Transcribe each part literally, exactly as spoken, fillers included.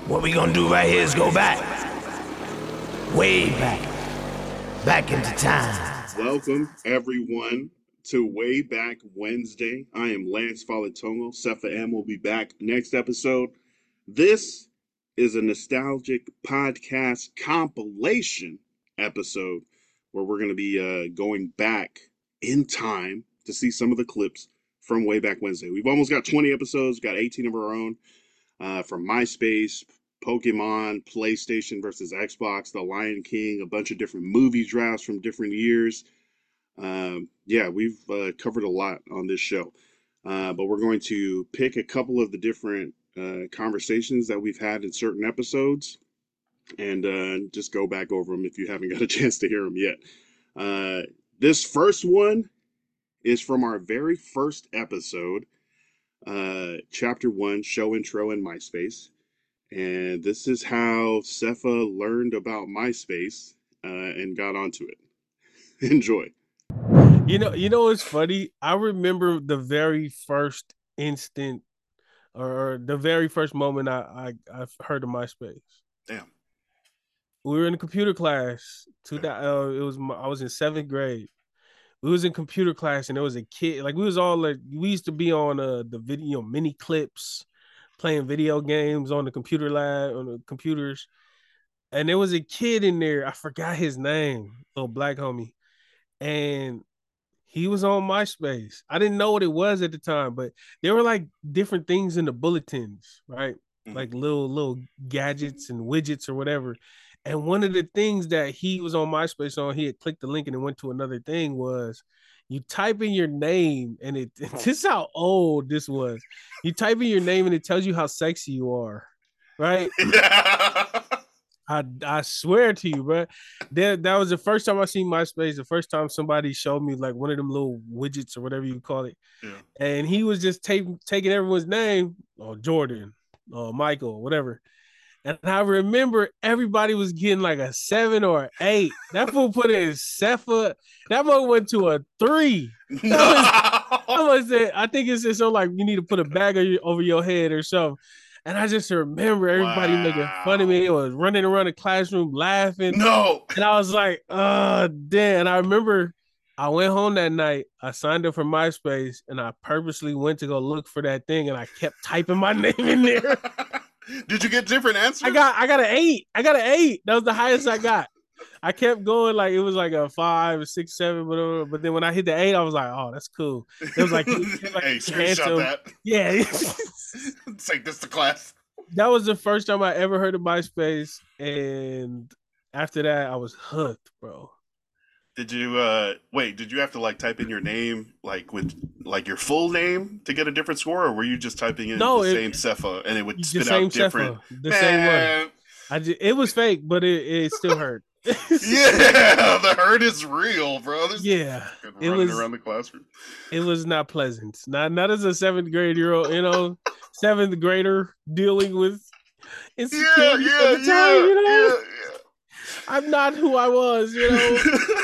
What we gonna do right here is go back. Way back. Back into time. Welcome, everyone, to Way Back Wednesday. I am Lance Falatongo. Cepha M will be back next episode. This is a nostalgic podcast compilation episode where we're going to be uh, going back in time to see some of the clips from Way Back Wednesday. We've almost got twenty episodes, got eighteen of our own, uh, from MySpace, Pokemon, PlayStation versus Xbox, The Lion King, a bunch of different movie drafts from different years. Um, yeah, we've uh, covered a lot on this show, uh, but we're going to pick a couple of the different uh, conversations that we've had in certain episodes and uh, just go back over them if you haven't got a chance to hear them yet. Uh, this first one is from our very first episode, uh, chapter one, show intro in MySpace. And this is how Cepha learned about MySpace uh, and got onto it. Enjoy. You know, you know what's funny? I remember the very first instant or the very first moment I I, I heard of MySpace. Damn. We were in a computer class. Two, uh, it was I was in seventh grade. We was in computer class and there was a kid. Like we was all like we used to be on uh, the video, you know, mini clips, playing video games on the computer lab on the computers. And there was a kid in there. I forgot his name, little black homie, and he was on MySpace. I didn't know what it was at the time, but there were like different things in the bulletins, right? Mm-hmm. Like little little gadgets and widgets or whatever. And one of the things that he was on MySpace on, he had clicked the link and it went to another thing was you type in your name and it, this is how old this was. You type in your name and it tells you how sexy you are, right? Yeah. I I swear to you, bro. That, that was the first time I seen MySpace, the first time somebody showed me like one of them little widgets or whatever you call it. Yeah. And he was just taking taking everyone's name, or Jordan, or Michael, whatever. And I remember everybody was getting like a seven or an eight. That fool put in Cepha. That one went to a three. No. That was, that was it. I think it's just so like you need to put a bag over your head or something. And I just remember everybody wow. making fun of me. It was running around the classroom laughing. No. And I was like, oh, damn. And I remember I went home that night. I signed up for MySpace and I purposely went to go look for that thing. And I kept typing my name in there. Did you get different answers? I got I got an eight. I got an eight. That was the highest I got. I kept going like it was like a five, a six, seven, whatever. But then when I hit the eight, I was like, oh, that's cool. It was like, it was like hey, screenshot that. Yeah. Take this to class. That was the first time I ever heard of MySpace. And after that, I was hooked, bro. Did you uh wait, did you have to like type in your name like with like your full name to get a different score, or were you just typing in no, the it, same Cepha and it would spit out different? Cepha, the Man. same one. I just, it was fake, but it, it still hurt. Yeah, the hurt is real, bro. There's yeah, it was around the classroom. It was not pleasant. Not not as a seventh grade year old, you know, seventh grader dealing with insecurity yeah, yeah, at the time, yeah, you know. Yeah, yeah. I'm not who I was, you know.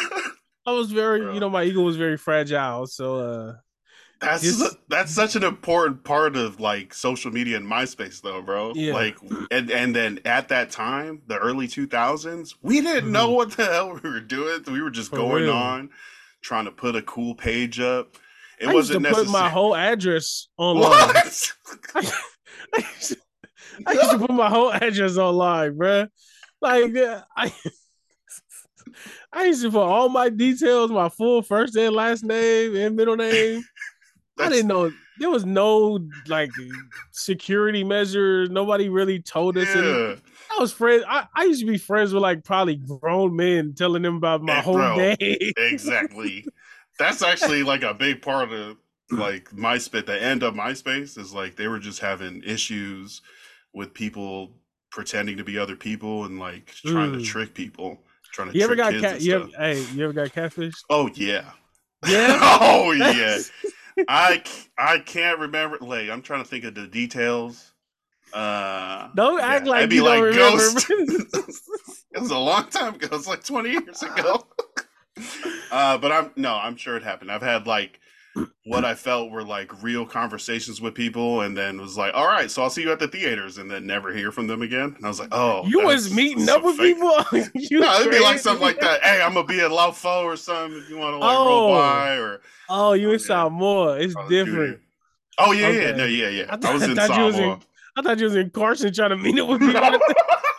I was very, Bro. you know, my ego was very fragile. So uh, that's just, that's such an important part of like social media and MySpace, though, bro. Yeah. Like, and and then at that time, the early two thousands, we didn't mm-hmm. know what the hell we were doing. We were just For going real. on, trying to put a cool page up. It I wasn't used to necessary. put my whole address online. What? I, I, used to, I used to put my whole address online, bro. Like, I, I used to put all my details, my full first and last name and middle name. I didn't know there was no like security measures. Nobody really told us. Yeah. Anything. I was friends. I, I used to be friends with like probably grown men telling them about my hey, whole bro, day. Exactly. That's actually like a big part of like MySpace. The end of MySpace is like they were just having issues with people pretending to be other people and like trying mm. to trick people, trying to you trick ever got kids cat? and You stuff. ever, hey, you ever got catfish? Oh yeah, yeah. Oh yeah. I I can't remember. Like I'm trying to think of the details. Uh, don't yeah, act like I'd be you like don't Ghost. remember. It was a long time ago. It was like twenty years ago. uh, but I'm no, I'm sure it happened. I've had like what I felt were like real conversations with people, and then was like, all right, so I'll see you at the theaters, and then never hear from them again. And I was like, oh, You was that's, meeting that's up some with fake. people. You No, it'd be like something crazy. like that. Hey, I'm gonna be at Laufo or something if you want to like roll Oh, by, or oh, you oh in yeah, Samoa. It's Call of Duty. different. Oh yeah, yeah, no, Okay. yeah, yeah. I, I th- was I in thought you was Samoa. in. I thought you was in Carson trying to meet up with people. At the-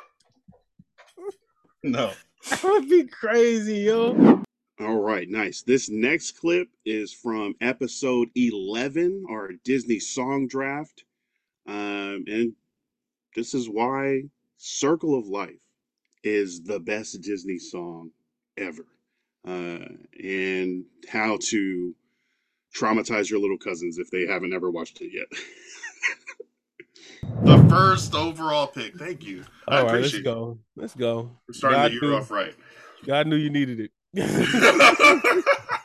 No. that would be crazy, yo. All right, nice. This next clip is from episode eleven, our Disney song draft. Um, and this is why Circle of Life is the best Disney song ever. Uh, and how to traumatize your little cousins if they haven't ever watched it yet. The first overall pick. Thank you. I All right, let's appreciate it. go. Let's go. We're starting God the year knew, off right. God knew you needed it.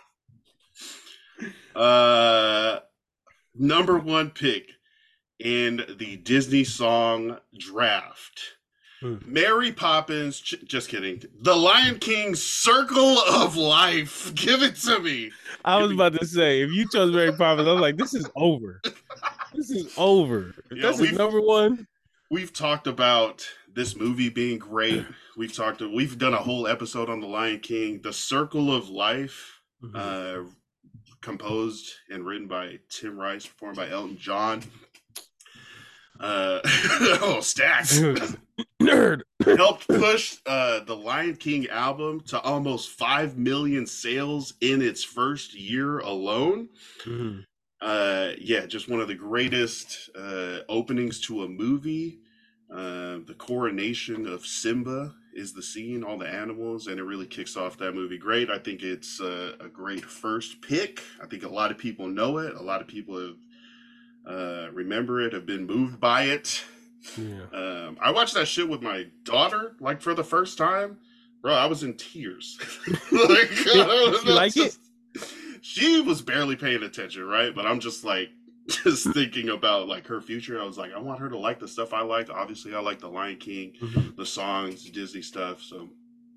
uh, number one pick in the Disney song draft. Hmm. Mary Poppins, ch- just kidding. The Lion King, Circle of Life. Give it to me. I was about to say, if you chose Mary Poppins, I was like, this is over. This is over. If Yo, this is number one. We've talked about this movie being great. We've talked. We've done a whole episode on The Lion King. The Circle of Life, mm-hmm. uh, composed and written by Tim Rice, performed by Elton John. Uh, oh, stacks. Nerd. Helped push uh, the Lion King album to almost five million sales in its first year alone. Mm-hmm. Uh, yeah, just one of the greatest uh, openings to a movie. Uh, the coronation of Simba is the scene, all the animals, and it really kicks off that movie great. I think it's uh, a great first pick. I think a lot of people know it. A lot of people have uh, remember it, have been moved by it. Yeah. Um, I watched that shit with my daughter, like for the first time. Bro, I was in tears. Like, you like just, it? She was barely paying attention, right? But I'm just like, just thinking about like her future. I was like, I want her to like the stuff I like. Obviously, I like the Lion King, mm-hmm. the songs, Disney stuff. So,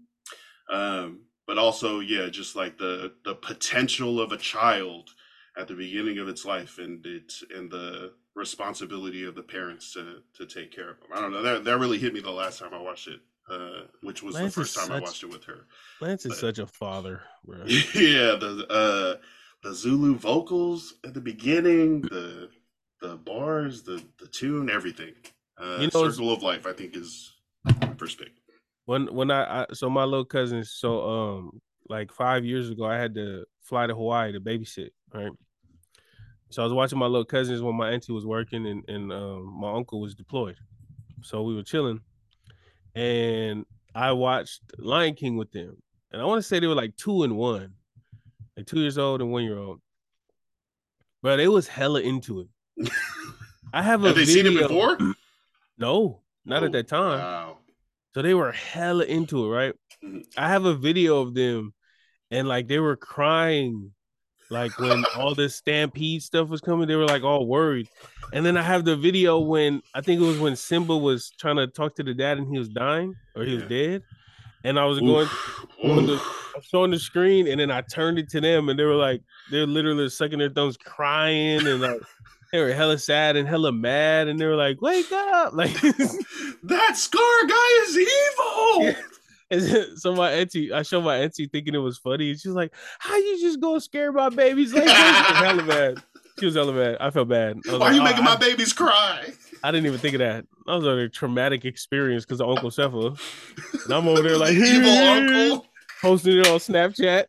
um, but also, yeah, just like the the potential of a child at the beginning of its life, and it and the responsibility of the parents to to take care of them. I don't know. That that really hit me the last time I watched it, uh, which was Lance the first time such, I watched it with her. Lance is but, such a father, bro. Yeah, the uh, the Zulu vocals at the beginning, the the bars, the the tune, everything. Uh, you know, Circle of Life, I think, is my first pick. When when I, I so my little cousin, so um like five years ago, I had to fly to Hawaii to babysit, right? So I was watching my little cousins when my auntie was working, and, and um, my uncle was deployed. So we were chilling, and I watched Lion King with them. And I want to say they were like two and one, like two years old and one year old. But they was hella into it. I have a Have they video. seen it before? No, not oh, at that time. Wow. So they were hella into it, right? Mm-hmm. I have a video of them, and like they were crying. Like when all this stampede stuff was coming, they were like all worried. And then I have the video when I think it was when Simba was trying to talk to the dad and he was dying or he was yeah. dead. And I was going, on the, showing the screen, and then I turned it to them, and they were like, they're literally sucking their thumbs, crying, and like they were hella sad and hella mad, and they were like, "Wake up!" Like that Scar guy is evil. Yeah. And so my auntie, I showed my auntie thinking it was funny. And she's like, "How you just gonna scare my babies like this?" She was hella mad. She was hella mad. I felt bad. I Why like, are you oh, making I, my babies cry? I didn't even think of that. I was on a traumatic experience because of Uncle Cepha. And I'm over there like, evil uncle. Posting it on Snapchat.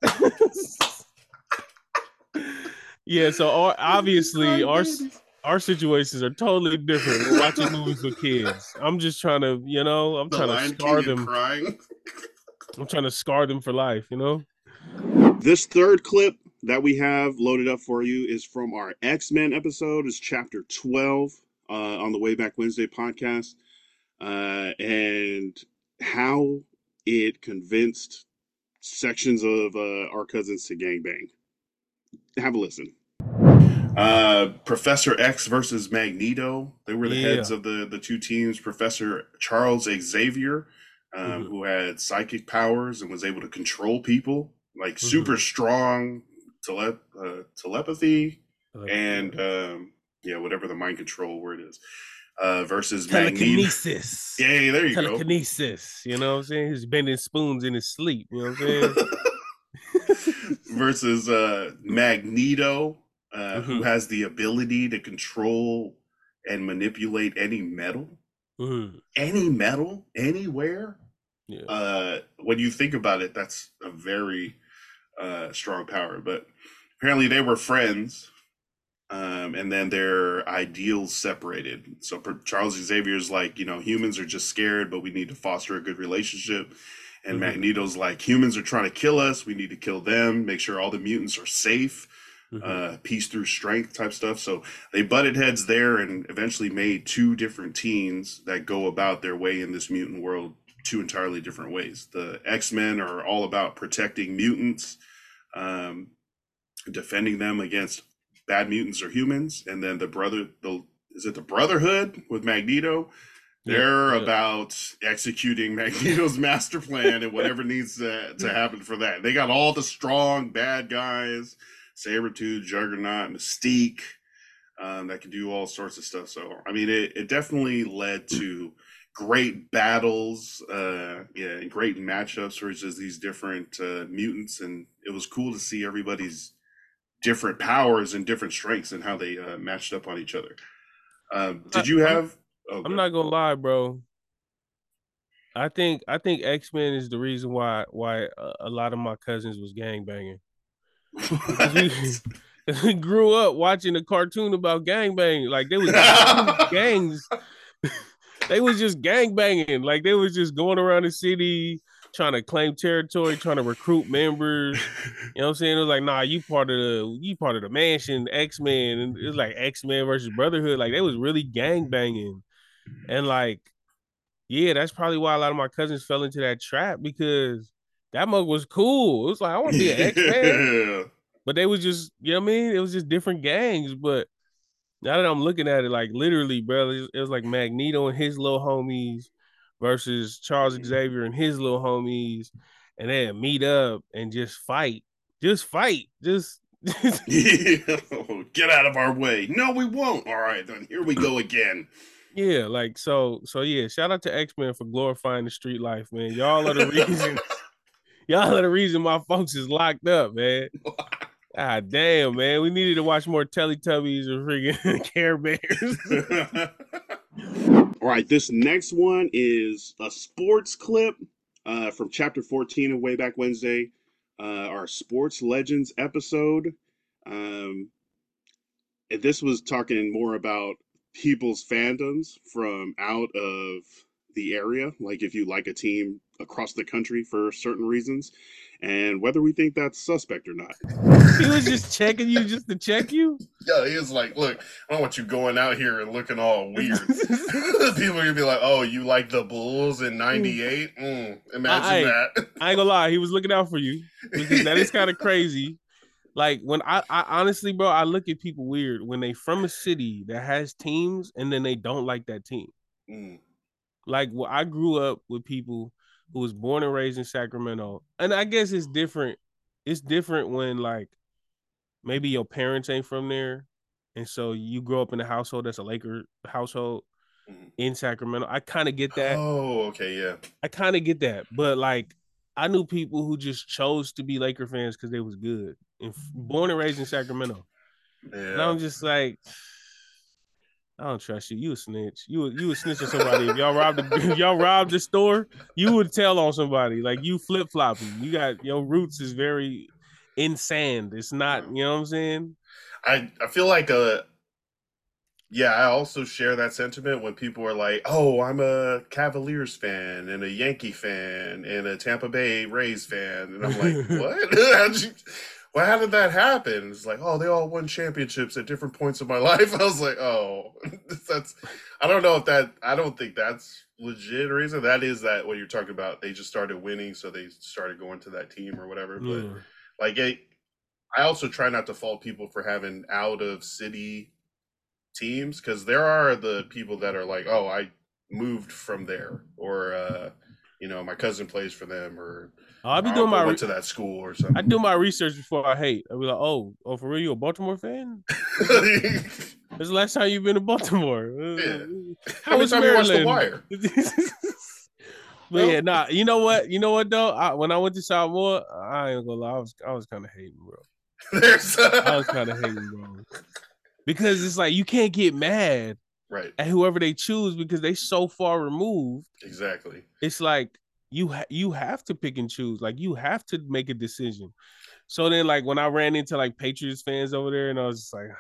Yeah, so our, obviously our our situations are totally different. We're watching movies with kids. I'm just trying to, you know, I'm the trying Lion to scar King them. Crying. I'm trying to scar them for life, you know? This third clip that we have loaded up for you is from our X-Men episode. It's chapter twelve uh, on the Way Back Wednesday podcast. Uh, and how it convinced sections of uh, our cousins to gangbang. Have a listen. Uh, Professor X versus Magneto. They were the yeah. heads of the, the two teams. Professor Charles Xavier, um, mm-hmm. who had psychic powers and was able to control people, like mm-hmm. super strong, tele- uh, telepathy and um, yeah, whatever the mind control word is, uh, versus Magneto. Telekinesis. Yeah, there you Telekinesis. Go. You know what I'm saying? He's bending spoons in his sleep. You know what I'm saying? Versus uh, Magneto, uh, mm-hmm. who has the ability to control and manipulate any metal. Mm-hmm. Any metal, anywhere. Yeah. Uh, when you think about it, that's a very uh, strong power. But apparently they were friends. Um, and then their ideals separated. So Charles Xavier's like, you know, humans are just scared, but we need to foster a good relationship. And mm-hmm. Magneto's like, humans are trying to kill us. We need to kill them, make sure all the mutants are safe, mm-hmm. uh, peace through strength type stuff. So they butted heads there and eventually made two different teams that go about their way in this mutant world two entirely different ways. The X-Men are all about protecting mutants, um, defending them against bad mutants or humans, and then the brother the is it the Brotherhood with Magneto, they're yeah, yeah. about executing Magneto's master plan and whatever needs to, to happen for that. They got all the strong bad guys, Sabretooth, Juggernaut, Mystique, um, that can do all sorts of stuff. So I mean it, it definitely led to great battles, uh yeah and great matchups versus these different uh mutants, and it was cool to see everybody's different powers and different strengths and how they uh, matched up on each other. Um, did you have? Oh, I'm not gonna lie, bro. I think I think X-Men is the reason why why a, a lot of my cousins was gangbanging. Because we, we grew up watching a cartoon about gangbanging. Like they was gangs. They was just gangbanging. Like they was just going around the city trying to claim territory, trying to recruit members. You know what I'm saying? It was like, nah, you part of the you part of the mansion, X-Men, and it was like X-Men versus Brotherhood. Like they was really gang banging. And like, yeah, that's probably why a lot of my cousins fell into that trap, because that mug was cool. It was like, I want to be an X-Man. Yeah. But they was just, you know what I mean? It was just different gangs. But now that I'm looking at it, like literally, bro, it was, it was like Magneto and his little homies versus Charles Xavier and his little homies, and then meet up and just fight, just fight, just yeah. Get out of our way. No, we won't. All right, then here we go again. Yeah, like so, so yeah. Shout out to X-Men for glorifying the street life, man. Y'all are the reason. Y'all are the reason my folks is locked up, man. Ah, damn, man. We needed to watch more Teletubbies or freaking Care Bears. All right, this next one is a sports clip uh, from chapter fourteen of Way Back Wednesday, uh, our Sports Legends episode. Um, and this was talking more about people's fandoms from out of the area, like if you like a team across the country for certain reasons, and whether we think that's suspect or not. He was just checking you just to check you? Yeah, he was like, look, I don't want you going out here and looking all weird. People are going to be like, oh, you like the Bulls in ninety-eight? Mm, imagine I, that. I ain't gonna lie, he was looking out for you. Because that is kind of crazy. Like, when I, I honestly, bro, I look at people weird when they from a city that has teams and then they don't like that team. Mm. Like, well, I grew up with people who was born and raised in Sacramento. And I guess it's different. It's different when, like, maybe your parents ain't from there. And so you grow up in a household that's a Laker household mm-hmm. in Sacramento. I kind of get that. Oh, okay, yeah. I kind of get that. But, like, I knew people who just chose to be Laker fans because they was good. And born and raised in Sacramento. Yeah. And I'm just like, I don't trust you. You a snitch. You you would snitch on somebody. If y'all robbed the if y'all robbed the store, you would tell on somebody. Like, you flip flopping. You got your roots is very in sand. It's not, you know what I'm saying? I, I feel like a yeah, I also share that sentiment when people are like, oh, I'm a Cavaliers fan and a Yankee fan and a Tampa Bay Rays fan. And I'm like, what? How'd you Well, how did that happen? It's like, oh, they all won championships at different points of my life. I was like, oh, that's, I don't know if that, I don't think that's legit reason. That is that what you're talking about. They just started winning, so they started going to that team or whatever. But mm. like, it, I also try not to fault people for having out of city teams, because there are the people that are like, oh, I moved from there, or, uh, you know, my cousin plays for them, or Oh, I be my doing uncle my went re- to that school or something. I do my research before I hate. I be like, oh, oh, for real, you a Baltimore fan? When's the last time you've been to Baltimore? Yeah. How was Maryland? You watched The Wire? But yeah, nah. You know what? You know what though? I, when I went to Samoa, I ain't gonna lie. I was I was kind of hating, bro. There's I was kind of hating, bro, because it's like you can't get mad right at whoever they choose because they so far removed. Exactly. It's like you ha- you have to pick and choose. Like you have to make a decision. So then, like when I ran into like Patriots fans over there, and I was just like,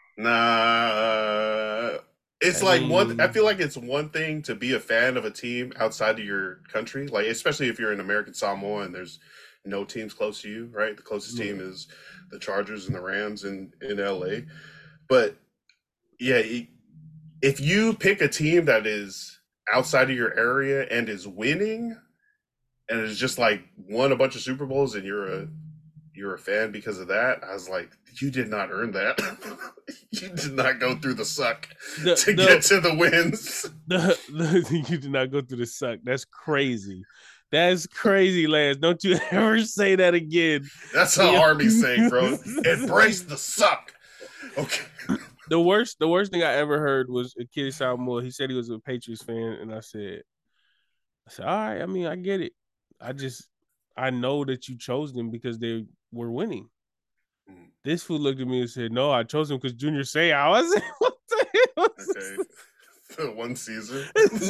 nah. It's I like mean, one. I feel like it's one thing to be a fan of a team outside of your country, like especially if you're an American Samoa and there's no teams close to you, right? The closest yeah. team is the Chargers and the Rams in in L A. But yeah, if you pick a team that is outside of your area and is winning, and is just like won a bunch of Super Bowls, and you're a you're a fan because of that, I was like, you did not earn that. You did not go through the suck the, to the, get to the wins. The, the, you did not go through the suck. That's crazy. That's crazy, Lance. Don't you ever say that again. That's an yeah. Army saying, bro. Embrace the suck. Okay. The worst, the worst thing I ever heard was a kid in Samoa. He said he was a Patriots fan, and I said, I said, all right, I mean, I get it. I just, I know that you chose them because they were winning. This fool looked at me and said, no, I chose them because Junior Seau. I was like, what the hell? Okay. The one season.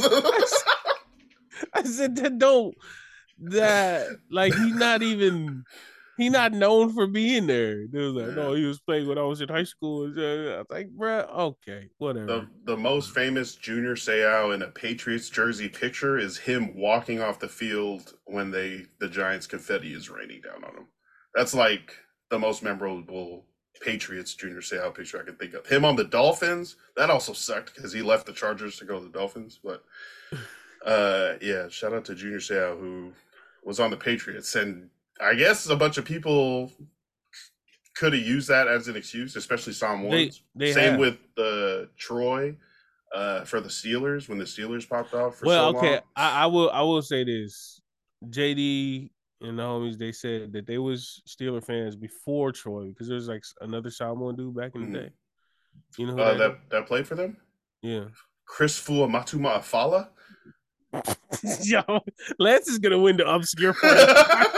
I said, that don't, that, like, he's not even, he not known for being there. They was like, yeah. no, he was playing when I was in high school. I was like, bro, okay, whatever. The, the most famous Junior Seau in a Patriots jersey picture is him walking off the field when they the Giants confetti is raining down on him. That's like the most memorable Patriots Junior Seau picture I can think of. Him on the Dolphins, that also sucked because he left the Chargers to go to the Dolphins. But uh, yeah, shout out to Junior Seau, who was on the Patriots. And I guess a bunch of people could have used that as an excuse, especially Samoans. They, they Same have. with the uh, Troy uh, for the Steelers when the Steelers popped off. For well, so okay, long. I, I will. I will say this: J D and the homies, they said that they was Steeler fans before Troy because there's like another Samoan dude back in the mm-hmm. day. You know who uh, that, that that played for them? Yeah, Chris Fuamatuma Afala. Yo, Lance is gonna win the obscure part.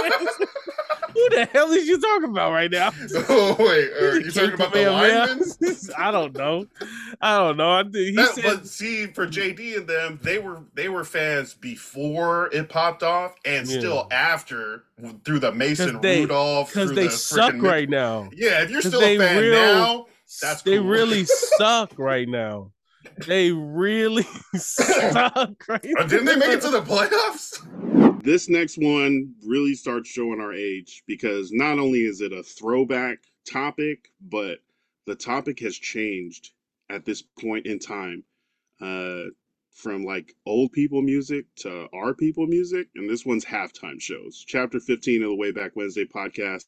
Who the hell is you talking about right now? Oh wait, are you talking about the linemen? I don't know. I don't know. I think he that, said, but see, for J D and them, they were they were fans before it popped off, and yeah. still after through the Mason they, Rudolph. Because they the suck frickin- right now. Yeah, if you're still a fan real, now, that's they cool. really suck right now. They really suck right now. Didn't they make it to the playoffs? This next one really starts showing our age because not only is it a throwback topic, but the topic has changed at this point in time. Uh, from like old people music to our people music. And this one's halftime shows. Chapter fifteen of the Way Back Wednesday podcast.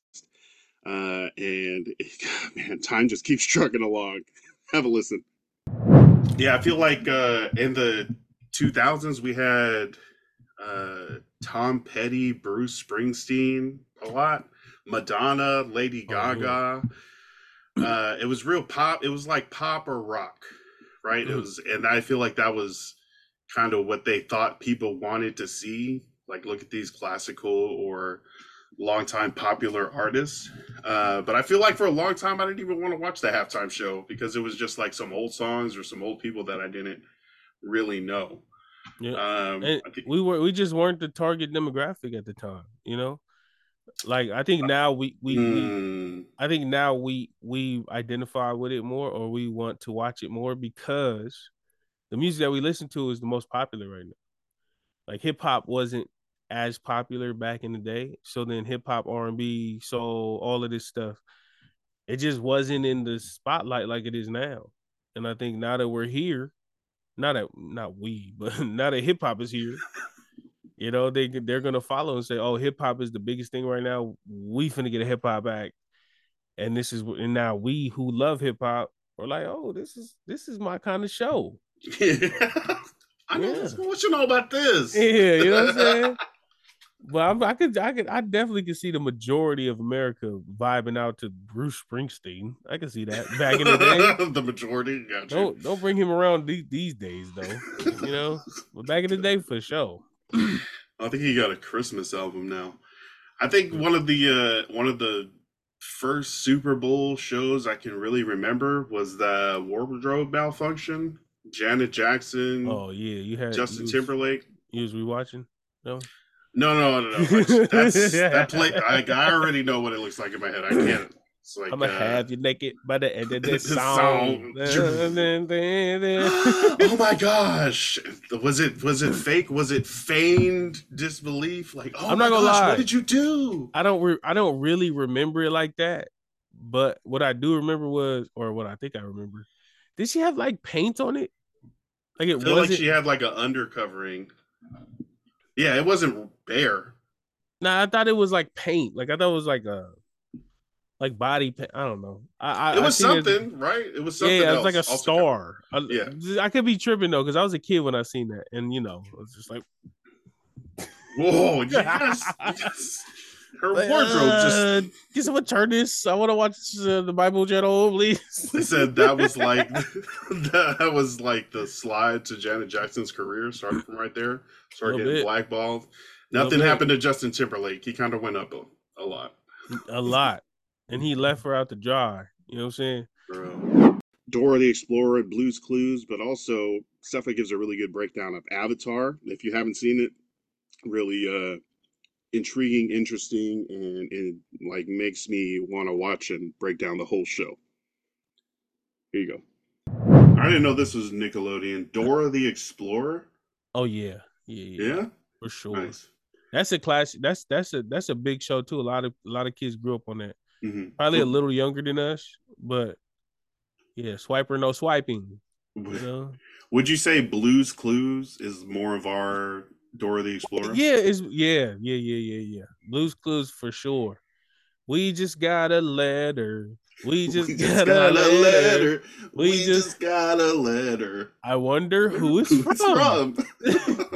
Uh, and man, time just keeps trucking along. Have a listen. Yeah, I feel like uh, in the two thousands we had uh, Tom Petty, Bruce Springsteen a lot, Madonna, Lady Gaga. Oh, yeah. uh, it was real pop. It was like pop or rock, right? Mm. It was, and I feel like that was kind of what they thought people wanted to see. Like, look at these classical or longtime popular artists. Uh, but I feel like for a long time, I didn't even want to watch the halftime show because it was just like some old songs or some old people that I didn't really know. Yeah. Um, and we were, we just weren't the target demographic at the time, you know? Like, I think now we, we, mm. we I think now we, we identify with it more, or we want to watch it more because the music that we listen to is the most popular right now. Like, hip hop wasn't as popular back in the day, so then hip hop, R and B, soul, all of this stuff, it just wasn't in the spotlight like it is now. And I think now that we're here, not that not we, but now that hip hop is here, you know, they they're gonna follow and say, "Oh, hip hop is the biggest thing right now. We finna get a hip hop act," and this is and now we who love hip hop are like, "Oh, this is this is my kind of show." Yeah. I know Yeah. this. What you know about this? Yeah, you know what I'm saying? Well, I, I could, I could, I definitely could see the majority of America vibing out to Bruce Springsteen. I can see that back in the day. The majority, gotcha. Don't, don't bring him around these, these days, though. You know, but back in the day, for sure. I think he got a Christmas album now. I think one of the uh, one of the first Super Bowl shows I can really remember was the Wardrobe Malfunction. Janet Jackson. Oh yeah, you had Justin you was, Timberlake. You was rewatching? No. No, no, no, no. That's that play. I, I already know what it looks like in my head. I can't. It's like, I'm gonna uh, have you naked by the end of this this song. song. Oh my gosh! Was it was it fake? Was it feigned disbelief? Like, oh I'm my not gonna gosh, lie. what did you do? I don't. Re- I don't really remember it like that. But what I do remember was, or what I think I remember, did she have like paint on it? Like it I feel wasn't. like she had like an undercovering. Yeah, it wasn't bare. Nah, I thought it was like paint. Like I thought it was like a, like body paint. I don't know. I, I It was I something, it, right? It was something. Yeah, it else. was like a Also star. I, yeah, I could be tripping though, because I was a kid when I seen that, and you know, I was just like, whoa, yes, yes. Her like, wardrobe uh, just. Can someone turn this? I want to watch uh, the Bible channel, please. They said that was like that was like the slide to Janet Jackson's career. Started from right there. Started getting bit. blackballed. Nothing happened to Justin Timberlake. He kind of went up a, a lot. A lot. And he left her out to dry. You know what I'm saying? Bro. Dora the Explorer, Blue's Clues, but also Cepha gives a really good breakdown of Avatar. If you haven't seen it, really uh, intriguing, interesting, and it like makes me want to watch and break down the whole show. Here you go. I didn't know this was Nickelodeon. Dora the Explorer. Oh yeah, yeah, yeah, Yeah, for sure. Nice. That's a classic. That's that's a that's a big show too. A lot of a lot of kids grew up on that. Mm-hmm. Probably a little younger than us, but yeah, swiper no swiping. You know? Would you say Blue's Clues is more of our Dora the Explorer? Yeah, it's yeah, yeah, yeah, yeah, yeah. Blue's Clues for sure. We just got a letter. We just, we just got, got a letter. letter. We, we just, just got a letter. I wonder who it's who from. It's from.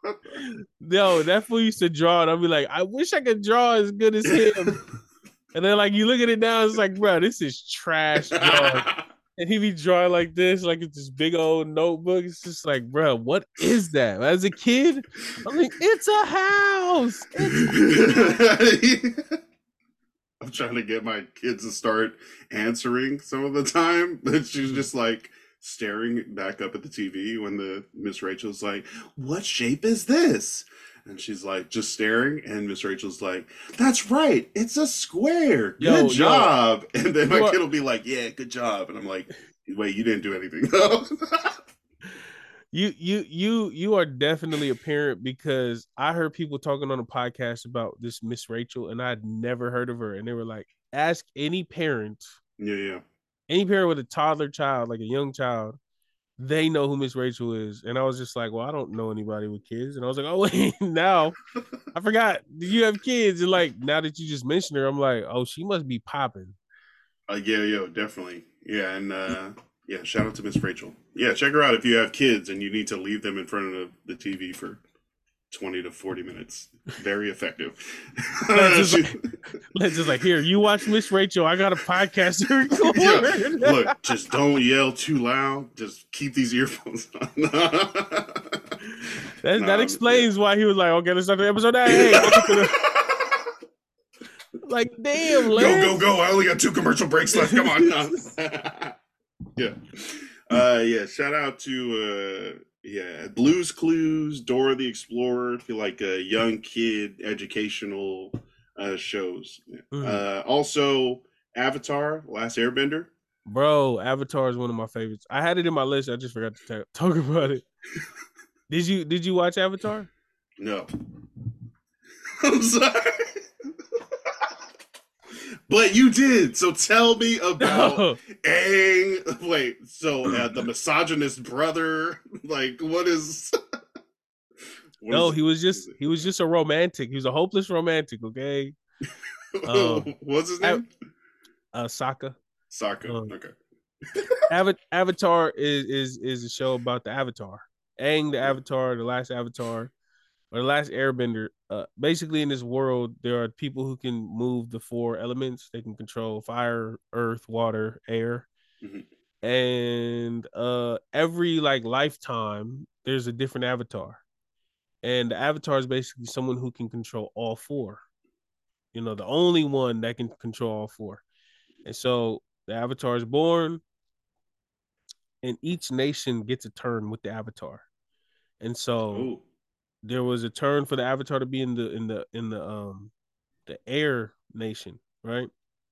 Yo, that fool used to draw, and I'll be like, I wish I could draw as good as him. And then, like, you look at it now, it's like, bro, this is trash drawing. And he be drawing like this, like it's this big old notebook. It's just like, bro, what is that? As a kid, I'm like, it's a house. It's- I'm trying to get my kids to start answering some of the time, but she's just like staring back up at the T V when the Miss Rachel's like, what shape is this? And she's like, just staring. And Miss Rachel's like, that's right. It's a square. Good yo, job. Yo. And then my what? kid will be like, yeah, good job. And I'm like, wait, you didn't do anything though. you, you, you, you are definitely a parent, because I heard people talking on a podcast about this Miss Rachel, and I'd never heard of her. And they were like, ask any parent. Yeah, yeah. Any parent with a toddler child, like a young child, they know who Miss Rachel is. And I was just like, well, I don't know anybody with kids. And I was like, oh, wait, now I forgot. Do you have kids? And like, now that you just mentioned her, I'm like, oh, she must be popping. Uh, yeah, yeah, definitely. Yeah. And uh, yeah, shout out to Miss Rachel. Yeah, check her out if you have kids and you need to leave them in front of the T V for twenty to forty minutes. Very effective. Let's just, like, let's just like, here, you watch Miss Rachel. I got a podcast to record. Yeah. Look, just don't yell too loud. Just keep these earphones on. that, nah, that explains yeah. why he was like, okay, let's start the episode now. Hey, like, damn, go, go, go. I only got two commercial breaks left. Come on. yeah. Uh, yeah, shout out to... Uh, Yeah, Blue's Clues, Dora the Explorer, feel like uh, young kid educational uh, shows. Mm. Uh, also, Avatar, Last Airbender. Bro, Avatar is one of my favorites. I had it in my list. I just forgot to t- talk about it. Did you Did you watch Avatar? No. I'm sorry. But you did. So tell me about no. Aang. Wait, so uh, the misogynist brother, like, what is? What no, is he was just he was just a romantic. He was a hopeless romantic. Okay. Um, What's his name? Uh, Sokka. Sokka. Um, okay. Avatar is is is a show about the Avatar, Aang, the Avatar, the last Avatar, or the last Airbender. Uh, basically, in this world, there are people who can move the four elements. They can control fire, earth, water, air, Mm-hmm. and uh, every like lifetime, there's a different Avatar, and the Avatar is basically someone who can control all four. You know, the only one that can control all four. And so the Avatar is born, and each nation gets a turn with the Avatar. And so Oh. there was a turn for the Avatar to be in the in the in the um the air nation, right?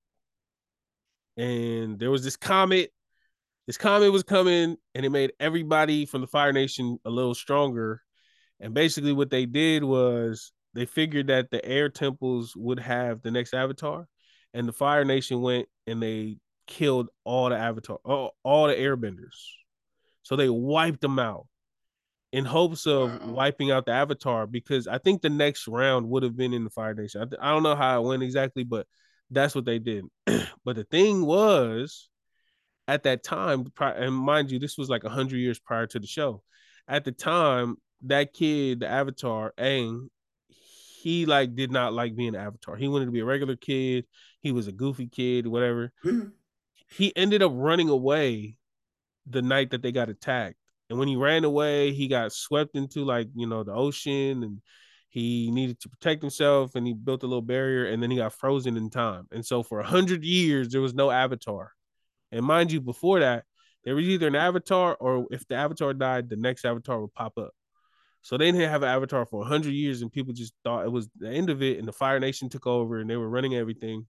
And there was this comet. This comet was coming, and it made everybody from the Fire Nation a little stronger. And basically, what they did was they figured that the air temples would have the next Avatar, and the Fire Nation went and they killed all the Avatar, all, all the Airbenders. So they wiped them out in hopes of Wow. wiping out the Avatar, because I think the next round would have been in the Fire Nation. I, I don't know how it went exactly, but that's what they did. But the thing was, at that time, and mind you, this was like a hundred years prior to the show. At the time, that kid, the Avatar, Aang, he like did not like being an Avatar. He wanted to be a regular kid. He was a goofy kid, whatever. He ended up running away the night that they got attacked. And when he ran away, he got swept into like, you know, the ocean, and he needed to protect himself, and he built a little barrier, and then he got frozen in time. And so for a hundred years, there was no Avatar. And mind you, before that, there was either an Avatar, or if the Avatar died, the next Avatar would pop up. So they didn't have an Avatar for a hundred years, and people just thought it was the end of it, and the Fire Nation took over, and they were running everything.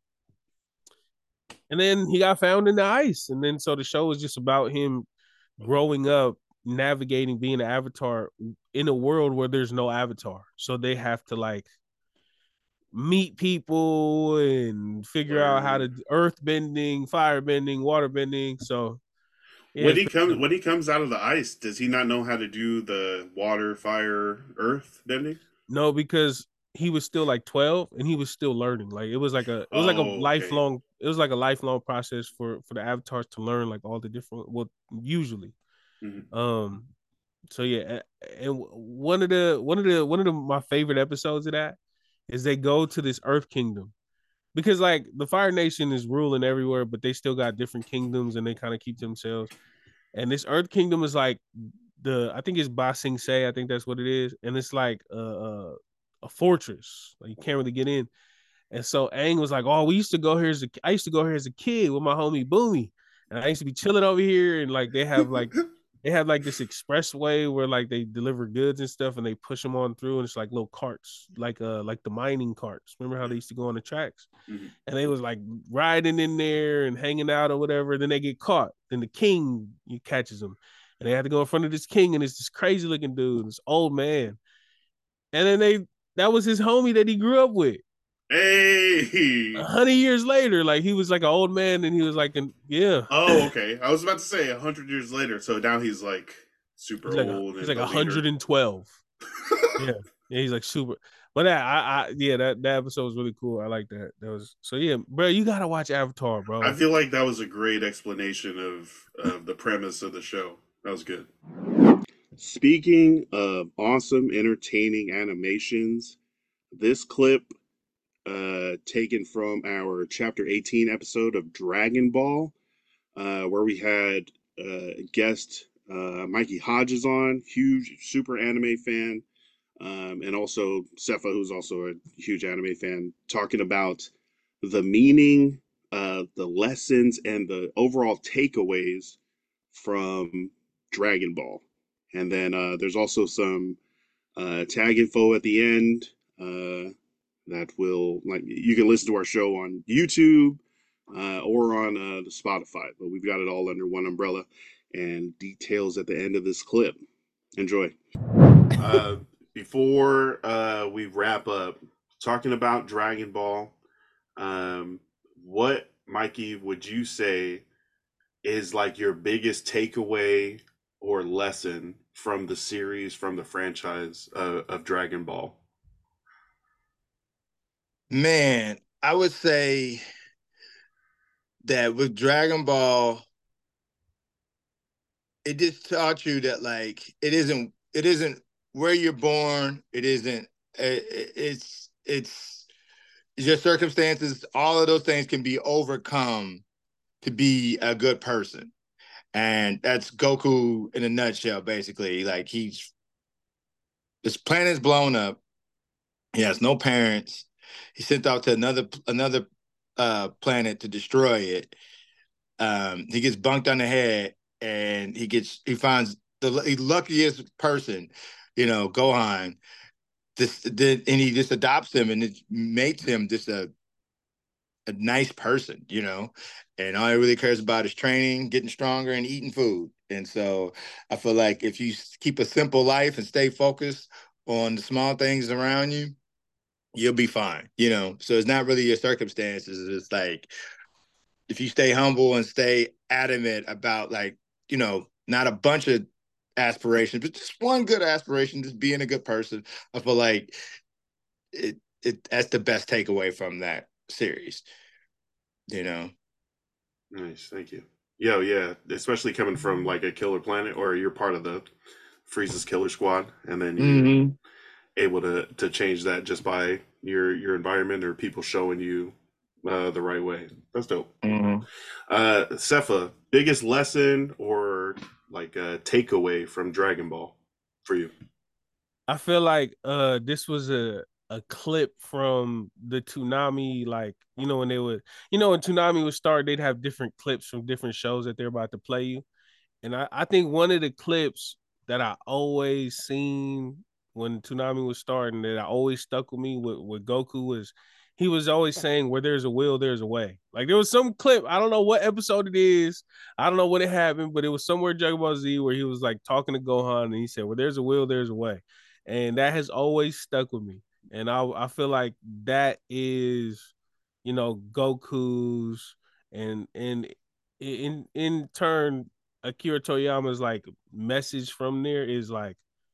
And then he got found in the ice, and then so the show was just about him growing up, navigating being an Avatar in a world where there's no Avatar. So they have to like meet people and figure out how to earth bending, fire bending, water bending. So yeah, When it's he pretty comes dope. when he comes out of the ice, does he not know how to do the water, fire, earth bending? No, because he was still like twelve and he was still learning. Like it was like a it was like a Oh, okay. lifelong it was like a lifelong process for for the avatars to learn like all the different, well, usually. Mm-hmm. Um so yeah, and one of the one of the one of the my favorite episodes of that is they go to this Earth Kingdom, because like the Fire Nation is ruling everywhere, but they still got different kingdoms and they kind of keep to themselves. And this Earth Kingdom is like the I think it's Ba Sing Se, I think that's what it is, and it's like a, a, a fortress. Like you can't really get in. And so Aang was like, "Oh, we used to go here as a I used to go here as a kid with my homie Boomy, and I used to be chilling over here, and like they have like they have like this expressway where like they deliver goods and stuff, and they push them on through, and it's like little carts, like uh like the mining carts. Remember how they used to go on the tracks? Mm-hmm. And they was like riding in there and hanging out or whatever. Then they get caught. Then the king he catches them, and they have to go in front of this king, and it's this crazy looking dude, this old man. And then they that was his homie that he grew up with. A Hey. hundred years later, like he was like an old man, and he was like, an, yeah, Oh, okay. I was about to say a hundred years later. So now he's like super he's like a, old he's and like a a hundred leader. and twelve. Yeah, yeah, he's like super. But that, I, I, yeah, that that episode was really cool. I like that. That was so yeah, bro. You gotta watch Avatar, I bro. feel like that was a great explanation of of the premise of the show. That was good. Speaking of awesome, entertaining animations, this clip, uh, taken from our chapter eighteen episode of Dragon Ball, uh, where we had uh, guest uh, Mikey Hodges on, huge super anime fan, um, and also Sepha, who's also a huge anime fan, talking about the meaning, uh, the lessons, and the overall takeaways from Dragon Ball. And then uh, there's also some uh, tag info at the end uh, that will, like, you can listen to our show on YouTube uh, or on uh, the Spotify, but we've got it all under one umbrella, and details at the end of this clip. Enjoy. Uh, before uh, we wrap up, talking about Dragon Ball, um, what, Mikey, would you say is like your biggest takeaway or lesson from the series, from the franchise uh, of Dragon Ball? Man, I would say that with Dragon Ball, it just taught you that like it isn't it isn't where you're born. It isn't. It, it's it's your circumstances. All of those things can be overcome to be a good person, and that's Goku in a nutshell. Basically, like he's this planet's blown up. He has no parents. He's sent out to another another uh, planet to destroy it. Um, he gets bunked on the head, and he gets he finds the luckiest person, you know, Gohan. This, the, and he just adopts him, and it makes him just a a nice person, you know. And all he really cares about is training, getting stronger, and eating food. And so I feel like if you keep a simple life and stay focused on the small things around you, you'll be fine, you know. So it's not really your circumstances. It's like if you stay humble and stay adamant about, like, you know, not a bunch of aspirations, but just one good aspiration, just being a good person. I feel like it, it that's the best takeaway from that series, you know. Nice, thank you. Yo, yeah, especially coming from like a killer planet, or you're part of the Frieza's killer squad, and then you're mm-hmm. able to to change that just by your your environment or people showing you uh, the right way. That's dope. Mm-hmm. Uh, Cepha, biggest lesson or like a takeaway from Dragon Ball for you? I feel like uh, this was a a clip from the Toonami, like, you know, when they would, you know, when Toonami would start, they'd have different clips from different shows that they're about to play you. And I, I think one of the clips that I always seen when Toonami was starting, that I always stuck with me with, with Goku was, he was always saying, where there's a will, there's a way. Like, there was some clip, I don't know what episode it is, I don't know what it happened, but it was somewhere in Dragon Ball Z where he was like talking to Gohan, and he said, where there's a will, there's a way. And that has always stuck with me. And I I feel like that is, you know, Goku's, and and in in turn, Akira Toriyama's like message from there is like,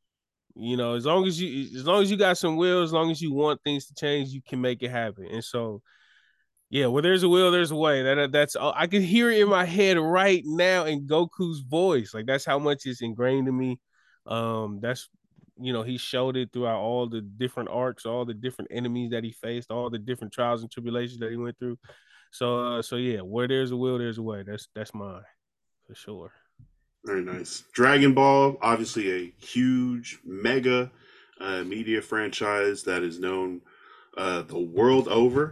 you know, as long as you as long as you got some will, as long as you want things to change, you can make it happen. And so, yeah, where there's a will, there's a way. That that's I can hear it in my head right now in Goku's voice. Like, that's how much it's ingrained in me. Um, that's, you know, he showed it throughout all the different arcs, all the different enemies that he faced, all the different trials and tribulations that he went through. So, uh, so yeah, where there's a will, there's a way. That's that's mine for sure. Very nice. Dragon Ball, obviously a huge, mega uh, media franchise that is known uh, the world over.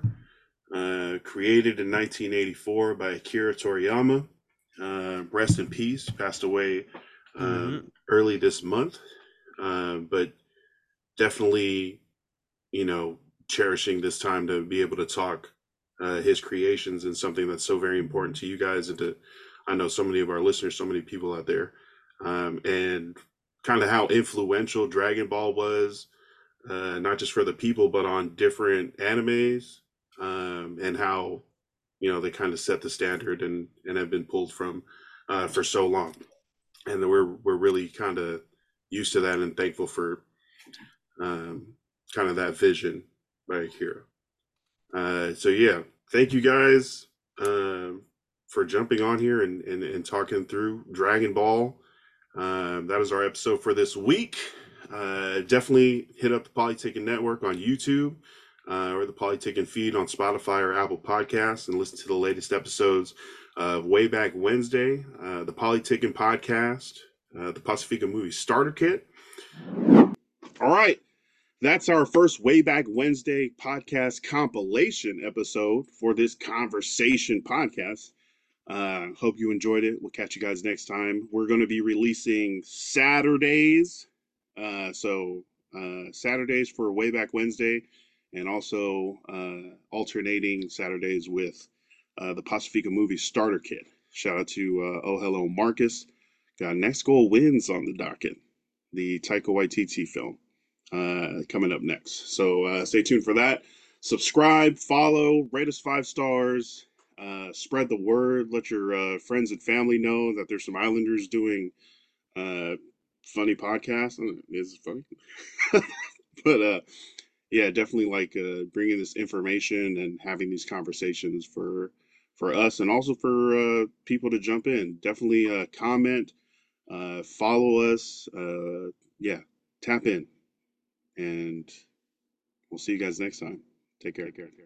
Uh, created in nineteen eighty-four by Akira Toriyama. Uh, rest in peace. Passed away um, mm-hmm. early this month. Uh, but definitely, you know, cherishing this time to be able to talk uh, his creations and something that's so very important to you guys, and to, I know so many of our listeners, so many people out there, um, and kind of how influential Dragon Ball was, uh, not just for the people, but on different animes, um, and how, you know, they kind of set the standard and, and have been pulled from uh, for so long. And we're, we're really kind of used to that and thankful for um, kind of that vision by Akira. Uh, so yeah, thank you guys uh, for jumping on here and, and, and talking through Dragon Ball. Uh, that is our episode for this week. Uh, definitely hit up the Polyticket Network on YouTube, uh, or the Polyticket feed on Spotify or Apple Podcasts, and listen to the latest episodes of Way Back Wednesday, uh, the Polyticket Podcast, uh, the Pacifica Movie Starter Kit. All right. That's our first Way Back Wednesday podcast compilation episode for this Conversation podcast. Uh, hope you enjoyed it. We'll catch you guys next time. We're going to be releasing Saturdays. Uh, so uh, Saturdays for Way Back Wednesday, and also uh, alternating Saturdays with uh, the Pacifica Movie Starter Kit. Shout out to uh, Oh Hello Marcus. Got Next Goal Wins on the docket, the Taika Waititi film. Uh, coming up next. So uh, stay tuned for that. Subscribe, follow, rate us five stars, uh, spread the word. Let your uh, friends and family know that there's some Islanders doing uh, funny podcasts. Is it funny? But uh, yeah, definitely like uh, bringing this information and having these conversations for for us, and also for uh, people to jump in. Definitely uh, comment, uh, follow us. Uh, yeah, tap in, and we'll see you guys next time. Take care. Take care.